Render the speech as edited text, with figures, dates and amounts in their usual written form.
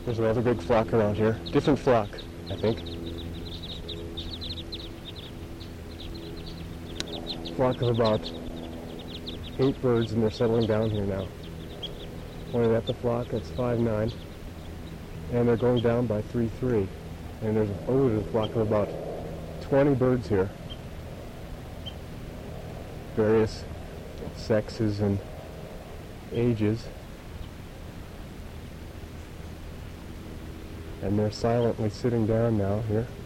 There's another big flock around here. Different flock, I think. Flock of about 8 birds, and they're settling down here now. Pointed at the flock, that's 5-9. And they're going down by 3-3. And there's a flock of about 20 birds here. Various sexes and ages. And they're silently sitting down now here.